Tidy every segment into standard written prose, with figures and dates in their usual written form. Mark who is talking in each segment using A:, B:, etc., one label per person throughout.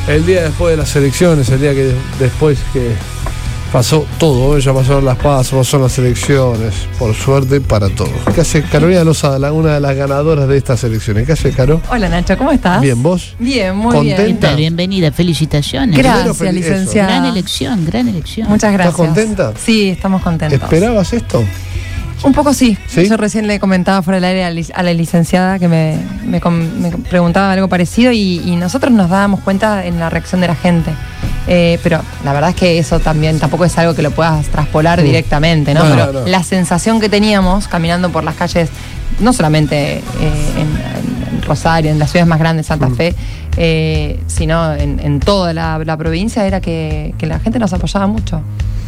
A: El día después de las elecciones, el día que después que pasó todo, ya pasaron las PASO, pasaron las elecciones, por suerte para todos. ¿Qué hace Carolina Lozada, una de las ganadoras de estas elecciones? ¿Qué hace, Caro?
B: Hola, Nacho, ¿cómo estás?
A: Bien, ¿vos?
B: Bien, muy
A: ¿Contenta?
B: bien.
C: Bienvenida, felicitaciones.
B: Gracias, licenciada.
C: Gran elección, gran elección.
B: Muchas gracias.
A: ¿Estás contenta?
B: Sí, estamos contentos.
A: ¿Esperabas esto?
B: Un poco sí.
A: ¿Sí?
B: Yo recién le comentaba fuera del aire a la licenciada que me preguntaba algo parecido y nosotros nos dábamos cuenta en la reacción de la gente. Pero la verdad es que eso también tampoco es algo que lo puedas traspolar directamente, ¿no? Pero la sensación que teníamos caminando por las calles, no solamente en Rosario, en las ciudades más grandes, Santa Fe, sino en toda la provincia, era que la gente nos apoyaba mucho.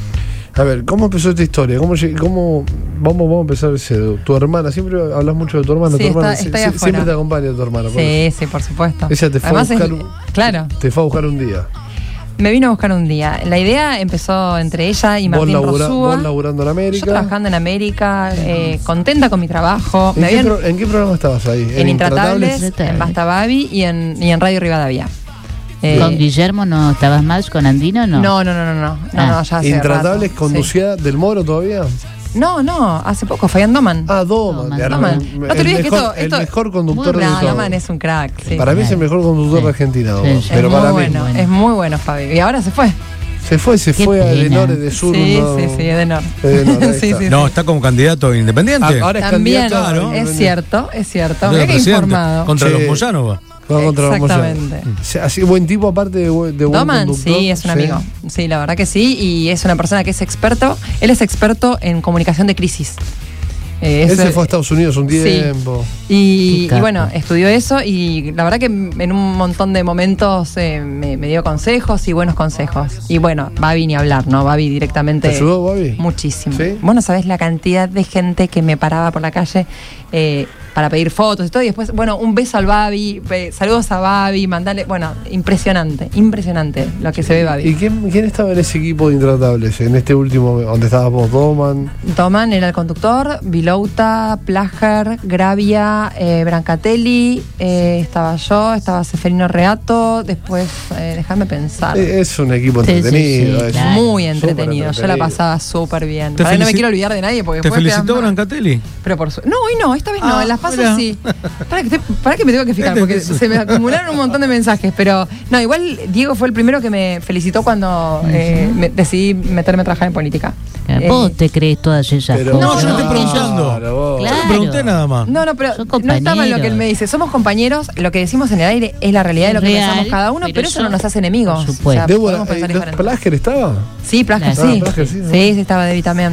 A: A ver, ¿cómo empezó esta historia? ¿Cómo vamos a empezar ese? Tu hermana, siempre hablas mucho de tu hermana.
B: Sí,
A: tu hermana
B: siempre
A: te acompaña tu hermana.
B: Sí, por supuesto.
A: Ella te fue
B: Además
A: a buscar,
B: claro.
A: Te fue a buscar un día.
B: Me vino a buscar un día. La idea empezó entre ella y Martín Rosúa.
A: Vos laburando en América.
B: Yo trabajando en América, contenta con mi trabajo.
A: ¿En qué programa estabas ahí?
B: En Intratables, en Basta Babi y en Radio Rivadavia.
C: ¿Con Guillermo no estabas más? ¿Con Andino no?
B: No, ya hace
A: ¿Intratables
B: rato,
A: conducía Del Moro todavía?
B: No, hace poco, Fabián Doman.
A: Doman.
B: No te olvides que
A: el mejor conductor de todo.
B: Doman es un crack, sí.
A: Para mí es el mejor conductor de Argentina, Doman.
B: Sí.
A: Pero para mí
B: es muy bueno, Fabio. Y ahora se fue.
A: Se fue a Edenor, de Sur.
B: Sí, Edenor.
D: No, está como candidato independiente.
A: Ahora es
B: también,
A: candidato.
B: Es cierto. Mira que informado.
D: Contra los Moyanova.
B: Exactamente.
A: Así buen tipo, aparte de buen
B: Doman,
A: conductor.
B: sí, es un amigo. Sí, la verdad que sí. Y es una persona que es experto. Él es experto en comunicación de crisis.
A: Él se fue a Estados Unidos un tiempo.
B: Sí. Y bueno, estudió eso y la verdad que en un montón de momentos me dio consejos y buenos consejos. Y bueno, Babi ni hablar, ¿no? Babi directamente.
A: ¿Te ayudó, Babi?
B: Muchísimo.
A: ¿Sí?
B: Vos no sabés la cantidad de gente que me paraba por la calle para pedir fotos y todo. Y después, bueno, un beso al Babi, saludos a Babi, mandale. Bueno, impresionante lo que se ve Babi.
A: ¿Y quién estaba en ese equipo de Intratables? En este último, donde estábamos Doman.
B: Doman era el conductor, Vilouta, Plager, Gravia, Brancatelli, estaba yo, estaba Seferino Reato, después, déjame pensar.
A: Es un equipo entretenido.
C: Sí, claro.
B: Muy entretenido, yo la pasaba súper bien.
D: No
B: me quiero olvidar de nadie porque
D: ¿Te felicitó Brancatelli?
B: Pero no, hoy no, esta vez no, en las pasos sí. Para que me tengo que fijar, porque se me acumularon un montón de mensajes, pero no, igual Diego fue el primero que me felicitó cuando decidí meterme a trabajar en política.
C: Vos te crees todas esas cosas.
D: No, yo te estoy preguntando.
C: Claro.
D: Yo te pregunté nada más.
B: No, pero no estaba en lo que él me dice. Somos compañeros, lo que decimos en el aire es la realidad de lo que pensamos cada uno, pero eso no nos hace enemigos.
C: Por supuesto.
B: Podemos pensar diferente.
A: ¿Plager estaba?
B: Sí, Plager sí. Sí, estaba Debbie también.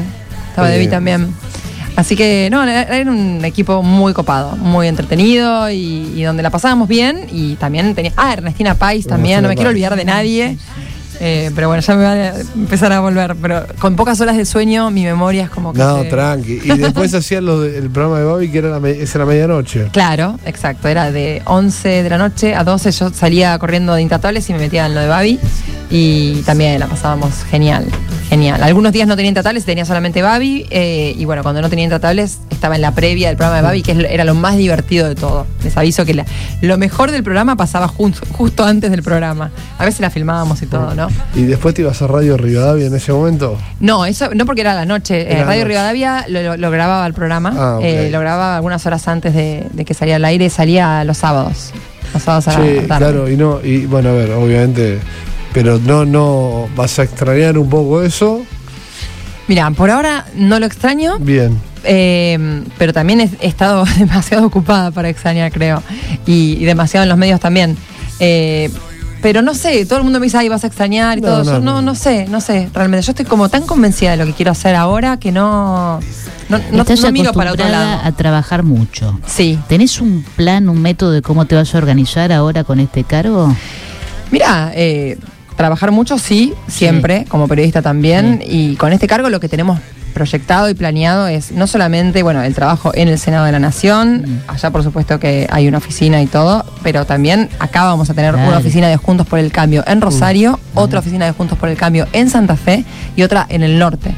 B: Así que, no, era un equipo muy copado, muy entretenido y donde la pasábamos bien. Y también tenía. Ernestina Pais también, no me quiero olvidar de nadie. Pero bueno, ya me va a empezar a volver. Pero con pocas horas de sueño, mi memoria es como que.
A: No, tranqui. Y después hacían el programa de Babi, que era la medianoche.
B: Claro, exacto. Era de 11 de la noche a 12. Yo salía corriendo de Intratables y me metía en lo de Babi. Y también la pasábamos genial. Algunos días no tenía Intratables, tenía solamente Babi. Y bueno, cuando no tenía Intratables, estaba en la previa del programa de Babi, que era lo más divertido de todo. Les aviso que lo mejor del programa pasaba justo antes del programa. A veces la filmábamos y todo, ¿no?
A: ¿Y después te ibas a Radio Rivadavia en ese momento?
B: No, eso no, porque era la noche. Radio Rivadavia lo grababa el programa. Okay. Lo grababa algunas horas antes de que saliera al aire. Salía los sábados. Los sábados a la tarde.
A: Claro, y bueno, a ver, obviamente. Pero no vas a extrañar un poco eso.
B: Mira, por ahora no lo extraño.
A: Bien.
B: Pero también he estado demasiado ocupada para extrañar, creo. Y demasiado en los medios también. Pero no sé, todo el mundo me dice, vas a extrañar y todo. Yo no sé, realmente. Yo estoy como tan convencida de lo que quiero hacer ahora que no miro para otro lado.
C: A trabajar mucho.
B: Sí.
C: ¿Tenés un plan, un método de cómo te vas a organizar ahora con este cargo?
B: Mira, trabajar mucho, sí, siempre, como periodista también. Y con este cargo lo que tenemos proyectado y planeado es no solamente, el trabajo en el Senado de la Nación, allá por supuesto que hay una oficina y todo, pero también acá vamos a tener una oficina de Juntos por el Cambio en Rosario, otra oficina de Juntos por el Cambio en Santa Fe y otra en el norte.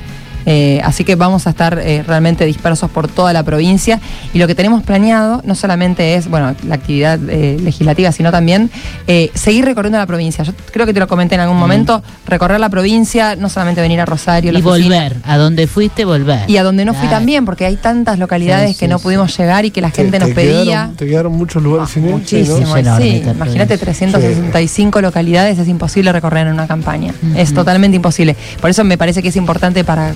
B: Así que vamos a estar realmente dispersos por toda la provincia, y lo que tenemos planeado no solamente es, bueno, la actividad legislativa, sino también seguir recorriendo la provincia. Yo creo que te lo comenté en algún momento, recorrer la provincia, no solamente venir a Rosario,
C: Y volver, a donde fuiste, volver.
B: Y a donde no fui también, porque hay tantas localidades que no pudimos llegar y que la gente nos pedía.
A: Te quedaron muchos lugares sin ir.
B: Muchísimo,
C: ¿no?
B: sí. Imagínate 365 localidades, es imposible recorrer en una campaña. Es totalmente imposible. Por eso me parece que es importante para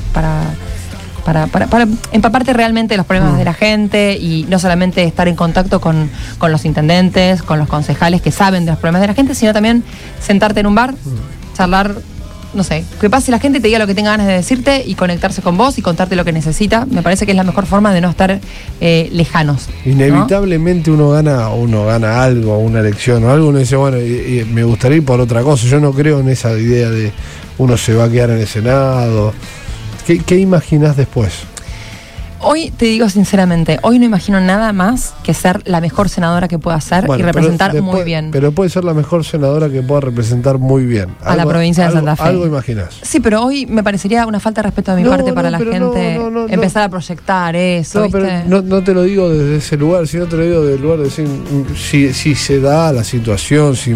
B: empaparte realmente de los problemas de la gente, y no solamente estar en contacto con los intendentes, con los concejales que saben de los problemas de la gente, sino también sentarte en un bar, charlar, no sé, que pase la gente y te diga lo que tenga ganas de decirte y conectarse con vos y contarte lo que necesita. Me parece que es la mejor forma de no estar lejanos.
A: Inevitablemente, ¿no? uno gana algo, una elección o algo, uno dice, bueno, y me gustaría ir por otra cosa. Yo no creo en esa idea de uno se va a quedar en el Senado. ¿Qué imaginás después?
B: Hoy, te digo sinceramente, hoy no imagino nada más que ser la mejor senadora que pueda ser, y representar muy bien.
A: Pero puede ser la mejor senadora que pueda representar muy bien.
B: A la provincia de Santa Fe.
A: Algo imaginás.
B: Sí, pero hoy me parecería una falta de respeto de mi parte para la gente empezar a proyectar eso.
A: No,
B: ¿viste?
A: pero no te lo digo desde ese lugar, sino te lo digo desde el lugar de decir, si se da la situación, si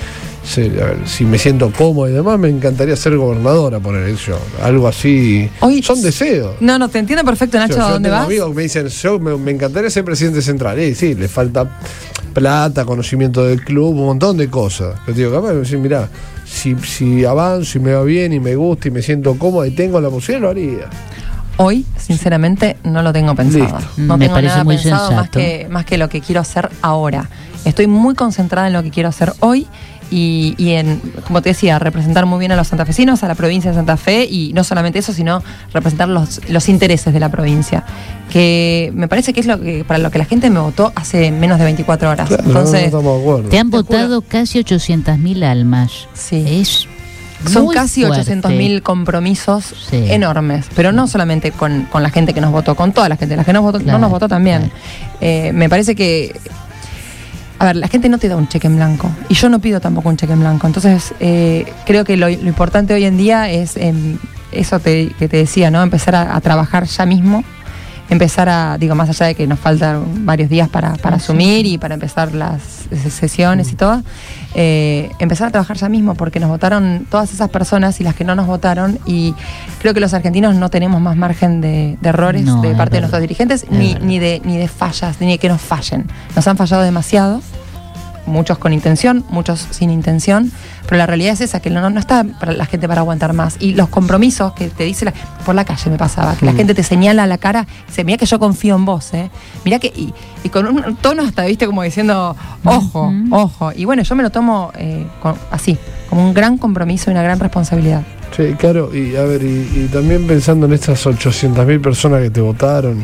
A: me siento cómodo y demás, me encantaría ser gobernadora, por elección. Algo así.
B: Hoy,
A: son deseos.
B: No, te entiendo perfecto, Nacho. ¿A dónde vas?
A: Amigos que me dicen, me encantaría ser presidente central. Sí, le falta plata, conocimiento del club, un montón de cosas. Pero digo, capaz me dicen, mirá, si avanzo y me va bien y me gusta y me siento cómodo y tengo la posibilidad, lo haría.
B: Hoy, sinceramente, no lo tengo pensado.
A: Listo.
B: No
C: Me
B: tengo
C: parece
B: nada
C: muy
B: pensado
C: sensato.
B: más que lo que quiero hacer ahora. Estoy muy concentrada en lo que quiero hacer hoy, y en, como te decía, representar muy bien a los santafesinos, a la provincia de Santa Fe, y no solamente eso, sino representar los intereses de la provincia, que me parece que es para lo que la gente me votó hace menos de 24 horas.
A: Claro,
B: Entonces,
A: no estamos de acuerdo.
C: Te han votado casi 800.000 almas.
B: Sí.
C: Es
B: son
C: muy
B: casi
C: fuerte.
B: 800.000 compromisos enormes, pero no solamente con la gente que nos votó, con toda la gente. La que no nos votó también. Me parece que, a ver, la gente no te da un cheque en blanco, y yo no pido tampoco un cheque en blanco. Entonces, creo que lo importante hoy en día es eso que te decía, ¿no? Empezar a trabajar ya mismo, empezar más allá de que nos faltan varios días para asumir y para empezar las sesiones y todo, empezar a trabajar ya mismo, porque nos votaron todas esas personas y las que no nos votaron, y creo que los argentinos no tenemos más margen de errores de parte de nuestros dirigentes, ni de fallas, ni de que nos fallen. Nos han fallado demasiado, muchos con intención, muchos sin intención, pero la realidad es esa, que no está para la gente para aguantar más. Y los compromisos que te dice por la calle me pasaba, que la gente te señala a la cara, dice, mirá que yo confío en vos, mirá que, y con un tono hasta, viste, como diciendo, ojo, ojo. Y bueno, yo me lo tomo así, como un gran compromiso y una gran responsabilidad.
A: Sí, claro, y a ver, y también pensando en estas 800.000 personas que te votaron,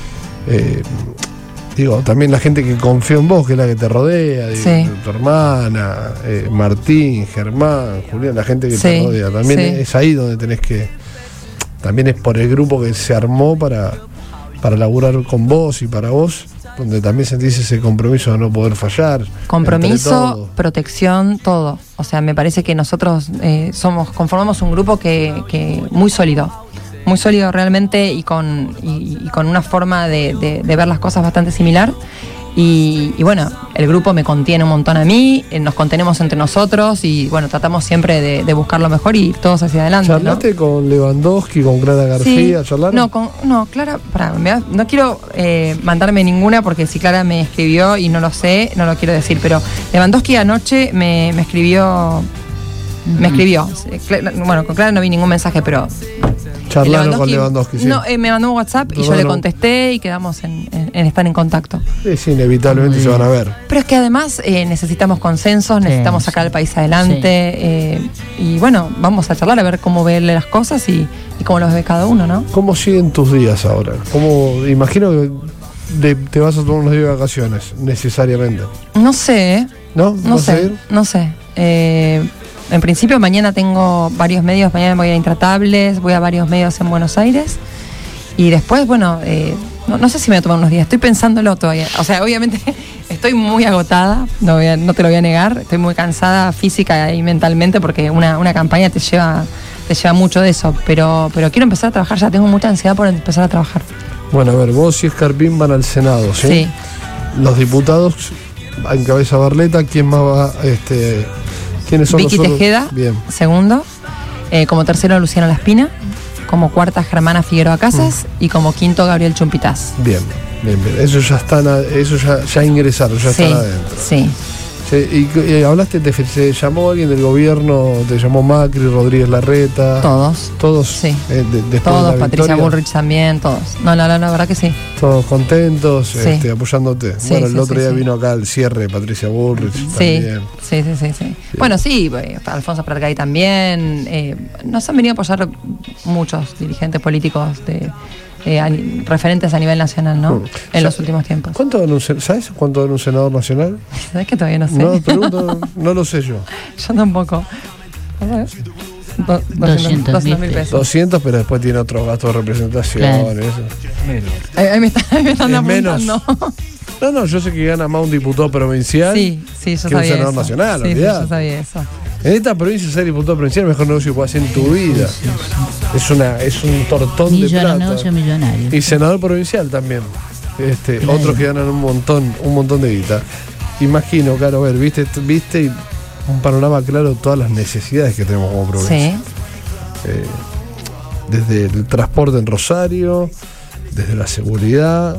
A: digo, también la gente que confía en vos, que es la que te rodea, digo, tu hermana, Martín, Germán, Julián, la gente que te rodea. También es ahí donde tenés que. También es por el grupo que se armó para laburar con vos y para vos, donde también sentís ese compromiso de no poder fallar.
B: Compromiso, protección, todo. O sea, me parece que nosotros conformamos un grupo que muy sólido. Muy sólido realmente, y con una forma de ver las cosas bastante similar. Y bueno, el grupo me contiene un montón a mí, nos contenemos entre nosotros, y bueno, tratamos siempre de buscar lo mejor y ir todos hacia adelante.
A: ¿Charlaste con Lewandowski, con Clara García? ¿Charlaron?
B: No, Clara, no quiero mandarme ninguna, porque si Clara me escribió y no lo sé, no lo quiero decir, pero Lewandowski anoche me escribió. Me escribió. Bueno, con Clara no vi ningún mensaje, pero
A: charlaron con Lewandowski, sí.
B: No, me mandó un WhatsApp y yo le contesté, y quedamos en estar en contacto.
A: Sí, inevitablemente se van a ver.
B: Pero es que además necesitamos consensos, necesitamos sacar al país adelante, y bueno, vamos a charlar a ver cómo ve las cosas y cómo los ve cada uno, ¿no?
A: ¿Cómo siguen tus días ahora? Imagino que te vas a tomar unos días de vacaciones, necesariamente.
B: No sé.
A: ¿No?
B: No sé. En principio mañana tengo varios medios, mañana voy a Intratables, voy a varios medios en Buenos Aires, y después, bueno, no sé si me voy a tomar unos días, estoy pensándolo todavía. O sea, obviamente estoy muy agotada, no te lo voy a negar, estoy muy cansada física y mentalmente, porque una campaña te lleva te lleva mucho de eso, pero quiero empezar a trabajar ya, tengo mucha ansiedad por empezar a trabajar.
A: Bueno, a ver, vos y Escarpín van al Senado, ¿sí?
B: Sí.
A: Los diputados encabeza Barleta, ¿quién más va? ¿Quiénes son
B: Vicky
A: los otros?
B: Tejeda,
A: Bien.
B: segundo. Como tercero, Luciano Laspina. Como cuarta, Germana Figueroa Casas. Y como quinto, Gabriel Chumpitaz.
A: Bien. Eso ya están, ya ingresaron, ya
B: Sí,
A: están adentro.
B: sí.
A: Y hablaste, te llamó alguien del gobierno, te llamó Macri, Rodríguez Larreta.
B: Todos.
A: Todos.
B: Sí.
A: Después de
B: Todos,
A: la
B: Patricia
A: victoria,
B: Bullrich también, todos. No, la verdad que sí.
A: todos contentos,
B: Sí.
A: apoyándote.
B: Sí,
A: bueno,
B: sí,
A: el otro
B: sí,
A: día
B: sí.
A: vino acá el cierre de Patricia Bullrich también.
B: Sí. Bueno, sí, Alfonso Pratgay también. Nos han venido a apoyar muchos dirigentes políticos referentes a nivel nacional, ¿no? En los últimos tiempos.
A: ¿Sabes cuánto gana un senador nacional?
B: ¿Sabes que todavía no sé?
A: No, pregunto, no lo sé yo.
B: Yo tampoco. A ver. 200.000 pesos.
A: 200, pero después tiene otros gastos de representación.
C: Claro.
A: Eso.
B: Ahí me están
A: Es
B: apuntando.
A: No, yo sé que gana más un diputado provincial
B: Sí, yo
A: que
B: sabía
A: un senador
B: eso.
A: nacional.
B: Sí,
A: olvidate.
B: yo sabía eso.
A: En esta provincia ser diputado provincial es el mejor negocio que puedes hacer en tu vida. Es un tortón de plata.
C: Negocio millonario.
A: Y senador provincial también.
C: Claro.
A: Otros que ganan un montón de guita. Imagino, claro, a ver, viste y un panorama claro de todas las necesidades que tenemos como provincia.
B: Sí.
A: Desde el transporte en Rosario, desde la seguridad,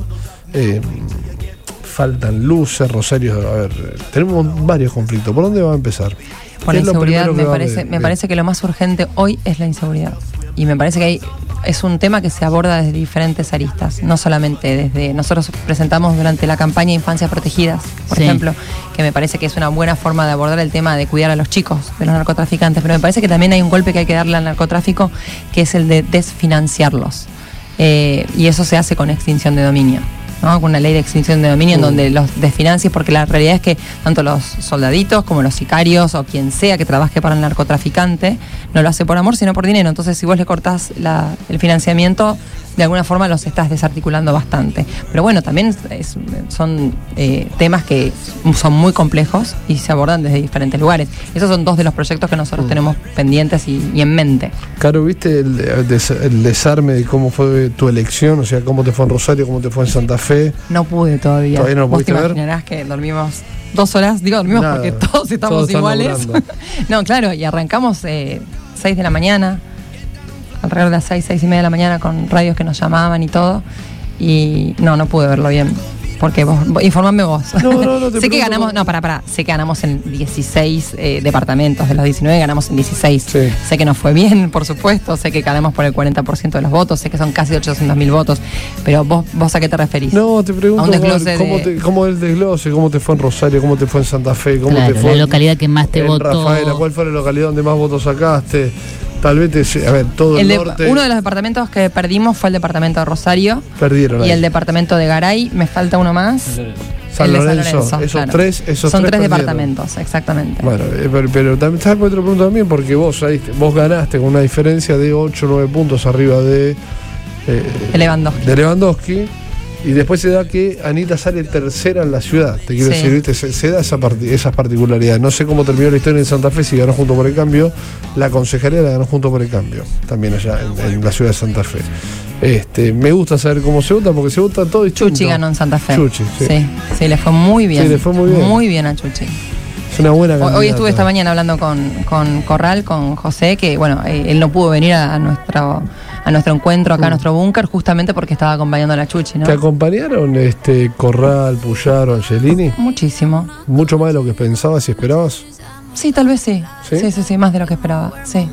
A: faltan luces, Rosario, a ver, tenemos varios conflictos. ¿Por dónde va a empezar?
B: Por la
A: ¿Qué es lo
B: inseguridad
A: primero que va a
B: me
A: ver?
B: parece que lo más urgente hoy es la inseguridad. Y me parece que es un tema que se aborda desde diferentes aristas, no solamente desde... Nosotros presentamos durante la campaña Infancias Protegidas, por
C: Sí.
B: ejemplo, que me parece que es una buena forma de abordar el tema de cuidar a los chicos, de los narcotraficantes, pero me parece que también hay un golpe que hay que darle al narcotráfico, que es el de desfinanciarlos. Y eso se hace con extinción de dominio, ¿no? Con una ley de extinción de dominio en donde los desfinancies, porque la realidad es que tanto los soldaditos como los sicarios o quien sea que trabaje para el narcotraficante no lo hace por amor sino por dinero. Entonces si vos le cortás el financiamiento, de alguna forma los estás desarticulando bastante. Pero bueno, también son temas que son muy complejos y se abordan desde diferentes lugares. Esos son dos de los proyectos que nosotros tenemos pendientes y en mente.
A: Caro, ¿viste el desarme de cómo fue tu elección? O sea, cómo te fue en Rosario, cómo te fue en Santa Fe.
B: No pude todavía.
A: ¿Todavía no lo
B: Vos te
A: pudiste ver?
B: imaginarás que dormimos 2 horas, dormimos
A: Nada.
B: porque todos estamos
A: Todos están
B: iguales.
A: laburando.
B: No, claro, y arrancamos 6 de la mañana, alrededor de las 6:30 de la mañana con radios que nos llamaban y todo. Y no pude verlo bien. Porque informame vos.
A: No, te
B: sé que
A: pregunto
B: ganamos, sé que ganamos en 16 departamentos, de los 19 ganamos en 16.
A: Sí.
B: Sé que nos fue bien, por supuesto, sé que ganamos por el 40% de los votos, sé que son casi 800.000 votos, pero vos ¿a qué te referís?
A: No, te pregunto
B: A un desglose
A: cómo el desglose, cómo te fue en Rosario, cómo te fue en Santa Fe, cómo
C: Claro,
A: te fue
C: la localidad que más te
A: en
C: votó.
A: Rafaela, ¿cuál fue la localidad donde más votos sacaste? Tal vez, a ver, todo el norte.
B: Uno de los departamentos que perdimos fue el departamento de Rosario
A: Perdieron
B: y
A: ahí.
B: el departamento de Garay, me falta uno más.
A: San
B: El de
A: Lorenzo, esos tres
B: Son tres
A: perdieron.
B: departamentos, exactamente.
A: Bueno, pero también sabes cuál te lo pregunto también, porque vos ganaste con una diferencia de 8 o 9 puntos arriba de Lewandowski. Y después se da que Anita sale tercera en la ciudad. Te quiero
B: Sí.
A: decir, ¿viste? Se da esas particularidades. No sé cómo terminó la historia en Santa Fe, si ganó Junto por el Cambio. La concejalía la ganó Junto por el Cambio, también allá en la ciudad de Santa Fe. Me gusta saber cómo se vota, porque se vota todo distinto.
B: Chuchi ganó en Santa Fe.
A: Chuchi, sí.
B: Sí, le fue muy bien.
A: Sí, le fue muy bien.
B: Muy bien a Chuchi.
A: Es una buena candidata.
B: Hoy estuve esta mañana hablando con Corral, con José, que bueno, él no pudo venir a nuestro encuentro acá, a nuestro búnker, justamente porque estaba acompañando a la Chuchi, ¿no?
A: ¿Te acompañaron Corral, Puyaro, Angelini?
B: Muchísimo.
A: ¿Mucho más de lo que pensabas y esperabas?
B: Sí, tal vez sí.
A: ¿Sí?
B: Sí, más de lo que esperaba. Sí.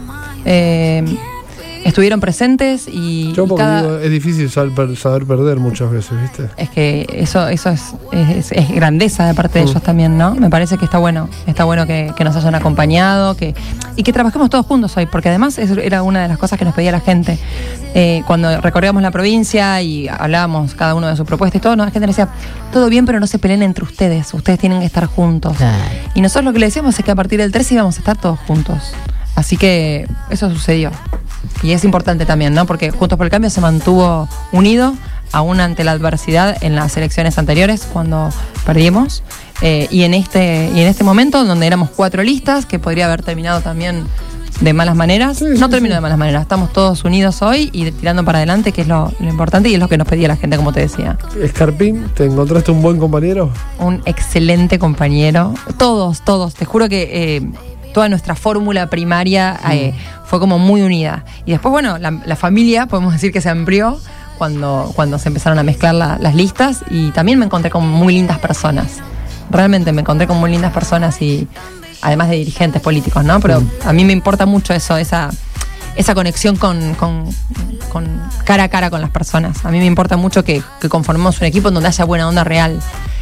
B: Estuvieron presentes y
A: Yo porque
B: cada...
A: digo, es difícil saber perder muchas veces, ¿viste?
B: Es que eso es grandeza de parte de ellos también, ¿no? Me parece que está bueno que nos hayan acompañado, y que trabajemos todos juntos hoy, porque además eso era una de las cosas que nos pedía la gente. Cuando recorríamos la provincia y hablábamos cada uno de sus propuestas y todo, la gente nos decía, todo bien, pero no se peleen entre ustedes tienen que estar juntos.
C: Claro.
B: Y nosotros lo que le decíamos es que a partir del 13 íbamos a estar todos juntos. Así que eso sucedió. Y es importante también, ¿no? Porque Juntos por el Cambio se mantuvo unido, aún ante la adversidad en las elecciones anteriores, cuando perdimos. Y en este momento, donde éramos 4 listas, que podría haber terminado también de malas maneras.
A: Sí,
B: No
A: sí,
B: terminó
A: sí.
B: de malas maneras. Estamos todos unidos hoy y tirando para adelante, que es lo importante y es lo que nos pedía la gente, como te decía.
A: Escarpín, ¿te encontraste un buen compañero?
B: Un excelente compañero. Todos. Te juro que toda nuestra fórmula primaria fue como muy unida. Y después, bueno, la familia, podemos decir que se amplió cuando se empezaron a mezclar las listas, y también me encontré con muy lindas personas. Realmente me encontré con muy lindas personas, y además de dirigentes políticos, ¿no? Pero a mí me importa mucho eso, esa conexión con cara a cara con las personas. A mí me importa mucho que conformemos un equipo en donde haya buena onda real.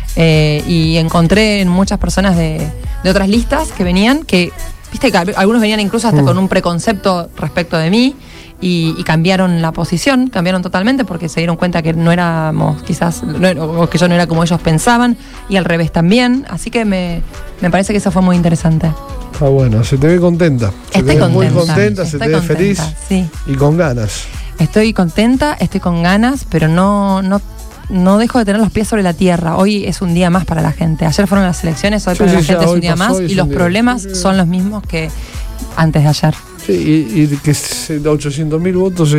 B: Y encontré en muchas personas de otras listas que venían, que viste que algunos venían incluso hasta con un preconcepto respecto de mí, y cambiaron la posición, cambiaron totalmente, porque se dieron cuenta que no éramos quizás, o que yo no era como ellos pensaban, y al revés también. Así que me parece que eso fue muy interesante.
A: Ah, bueno, se te ve contenta. Se te ve muy contenta, se te ve feliz
B: Sí.
A: y con ganas.
B: Estoy contenta, estoy con ganas, pero no dejo de tener los pies sobre la tierra. Hoy es un día más para la gente. Ayer fueron las elecciones, hoy para la gente es un día más, y los problemas son los mismos que antes de ayer.
A: Sí, y que 800.000 votos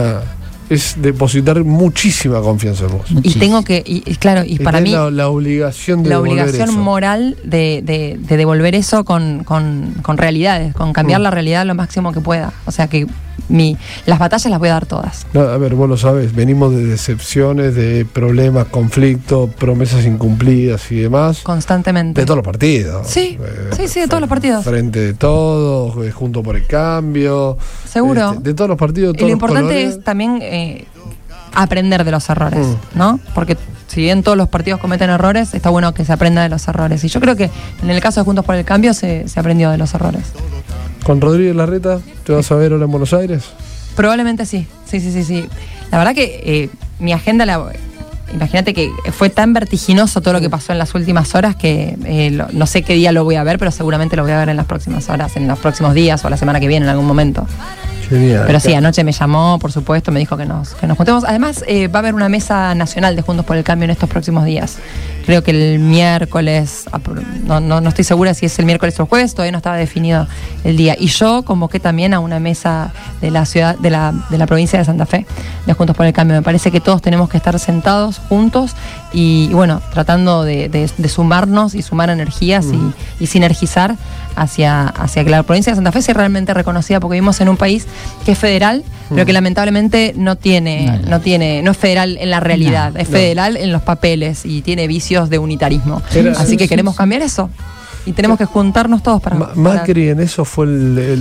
A: es depositar muchísima confianza en vos.
B: Y tengo que, y claro, y para mí
A: la obligación de
B: la
A: devolver
B: obligación
A: eso.
B: moral de devolver eso con realidades, con cambiar la realidad lo máximo que pueda. O sea que las batallas las voy a dar todas.
A: No, a ver, vos lo sabés, venimos de decepciones, de problemas, conflictos, promesas incumplidas y demás.
B: Constantemente.
A: De todos los partidos.
B: Sí, sí, de todos los partidos.
A: Frente de todos, Juntos por el Cambio.
B: Seguro.
A: De todos los partidos,
B: Y
A: todos
B: lo
A: los
B: importante
A: colores.
B: es también aprender de los errores, ¿no? Porque si bien todos los partidos cometen errores, está bueno que se aprenda de los errores. Y yo creo que en el caso de Juntos por el Cambio se aprendió de los errores.
A: ¿Con Rodríguez Larreta te vas a ver ahora en Buenos Aires?
B: Probablemente sí. Sí. La verdad que mi agenda, imagínate que fue tan vertiginoso todo lo que pasó en las últimas horas que no sé qué día lo voy a ver, pero seguramente lo voy a ver en las próximas horas, en los próximos días o la semana que viene en algún momento.
A: Genial.
B: Pero sí, anoche me llamó, por supuesto, me dijo que nos juntemos. Además, va a haber una mesa nacional de Juntos por el Cambio en estos próximos días. Creo que el miércoles, no estoy segura si es el miércoles o el jueves, todavía no estaba definido el día. Y yo convoqué también a una mesa de la ciudad, de la provincia de Santa Fe, de Juntos por el Cambio. Me parece que todos tenemos que estar sentados juntos y bueno, tratando de sumarnos y sumar energías y sinergizar hacia que la provincia de Santa Fe sea realmente reconocida, porque vivimos en un país que es federal, pero que lamentablemente no es federal en la realidad, es federal en los papeles y tiene vicios de unitarismo. Así que queremos cambiar eso y tenemos que juntarnos todos para...
A: Macri en eso fue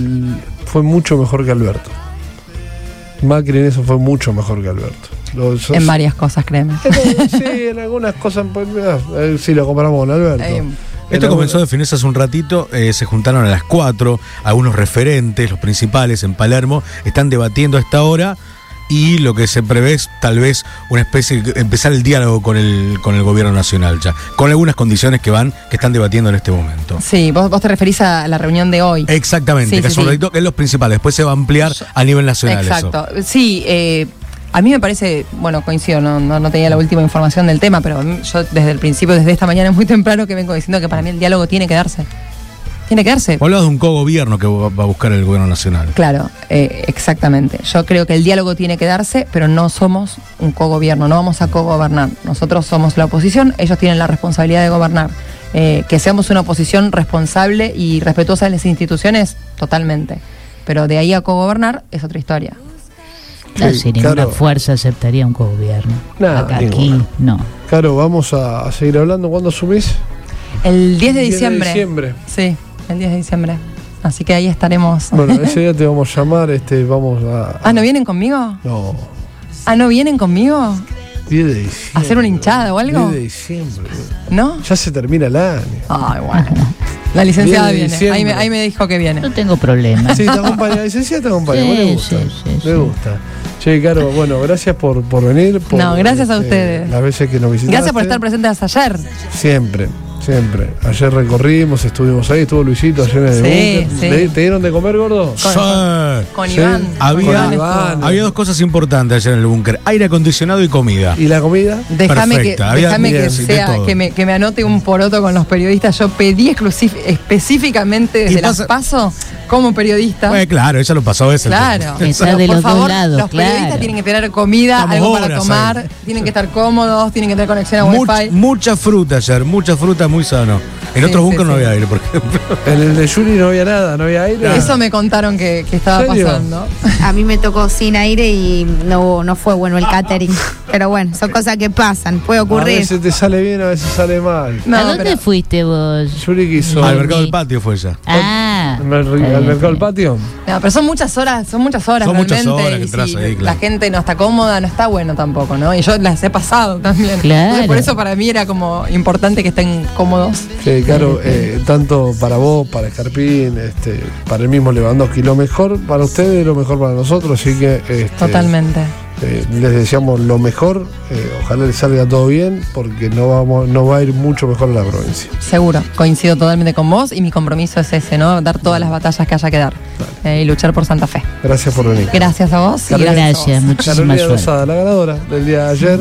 A: fue mucho mejor que Alberto. Macri en eso fue mucho mejor que Alberto.
B: En varias cosas, créeme.
A: Sí, en algunas cosas, pues, sí, lo comparamos con Alberto.
D: Esto comenzó a definirse hace un ratito, se juntaron a las 4, algunos referentes, los principales en Palermo, están debatiendo a esta hora, y lo que se prevé es tal vez una especie de empezar el diálogo con el gobierno nacional ya, con algunas condiciones que están debatiendo en este momento.
B: Sí, vos te referís a la reunión de hoy.
D: Exactamente, que es un ratito, que es los principales, después se va a ampliar a nivel nacional.
B: Exacto,
D: eso.
B: Sí, a mí me parece, bueno, coincido, no tenía la última información del tema, pero yo desde el principio, desde esta mañana muy temprano, que vengo diciendo que para mí el diálogo tiene que darse. Tiene que darse.
D: Hablabas de un cogobierno que va a buscar el gobierno nacional.
B: Claro, exactamente. Yo creo que el diálogo tiene que darse, pero no somos un cogobierno, no vamos a cogobernar. Nosotros somos la oposición, ellos tienen la responsabilidad de gobernar. Que seamos una oposición responsable y respetuosa de las instituciones, totalmente. Pero de ahí a cogobernar es otra historia.
C: No, si ninguna fuerza aceptaría un cogobierno. Aquí no.
A: Claro, vamos a seguir hablando. ¿Cuándo asumís?
B: El 10 de diciembre.
A: 10 de diciembre.
B: Sí, el 10 de diciembre. Así que ahí estaremos.
A: Bueno, ese día te vamos a llamar, vamos a...
B: ¿no vienen conmigo?
A: No.
B: ¿No vienen conmigo?
A: 10 de diciembre.
B: ¿A hacer una hinchada o algo?
A: 10 de diciembre.
B: ¿No?
A: Ya se termina el año.
B: Ay, bueno. La licenciada viene.
A: Diciembre.
B: Ahí me dijo que viene.
C: No tengo problema.
A: Sí, te acompaña. La licenciada te acompaña.
C: Sí,
A: Me gusta.
C: sí.
A: Me gusta. Che, Caro, bueno, gracias por venir.
B: Gracias a ustedes.
A: Las veces que nos visitaste.
B: Gracias por estar presentes ayer.
A: Siempre. Ayer recorrimos, estuvimos ahí, estuvo Luisito ayer en el búnker.
B: Sí.
A: ¿Te dieron de comer, gordo?
B: Con Iván.
D: Había dos cosas importantes ayer en el búnker: aire acondicionado y comida.
A: ¿Y la comida?
B: Déjame que me anote un poroto con los periodistas. Yo pedí específicamente desde las PASO como periodista.
D: Claro, ella lo pasó a veces.
B: Claro,
C: Está
B: pero
C: de
B: por
C: los dos
B: favor,
C: lados,
B: los periodistas
C: claro.
B: tienen que tener comida,
D: Estamos
B: algo para
D: horas
B: tomar,
D: ahí.
B: tienen que estar cómodos, tienen que tener conexión a Wi-Fi.
D: Mucha fruta ayer, mucha fruta muy sano. En
B: Sí,
D: otros
B: sí,
D: bunkers no
B: sí.
D: había aire, por ejemplo.
A: En el de Yuri no había nada, no había aire.
B: Eso me contaron que estaba
A: ¿En serio?
B: pasando.
E: A mí me tocó sin aire y no fue bueno el catering. Pero bueno, son cosas que pasan, puede
A: A
E: ocurrir.
A: veces te sale bien, a veces sale mal.
B: No,
C: ¿A dónde
B: pero-
C: fuiste vos?
A: Yuri quiso
D: Al
C: Al
D: mercado del
C: mi-
D: patio fue ella.
C: Ah,
A: al mercado del patio.
B: No, pero son muchas horas
D: Son muchas
B: realmente.
D: horas que
B: y
D: entras
B: si
D: ahí, claro.
B: la gente no está cómoda, no está bueno tampoco, ¿no? Y yo las he pasado también.
C: Claro.
B: Entonces, por eso para mí era como importante que estén cómodos.
A: Sí, claro, tanto para vos, para Escarpín, para el mismo Lewandowski, lo mejor para ustedes, lo mejor para nosotros, así que
B: Totalmente.
A: les deseamos lo mejor, ojalá les salga todo bien, porque no va a ir mucho mejor en la provincia.
B: Seguro, coincido totalmente con vos y mi compromiso es ese, ¿no? Dar todas las batallas que haya que dar y luchar por Santa Fe.
A: Gracias por venir.
B: Gracias a vos y gracias a vos.
C: gracias, muchísimas
A: Carolina
C: suerte.
A: Lozada, la ganadora del día de ayer.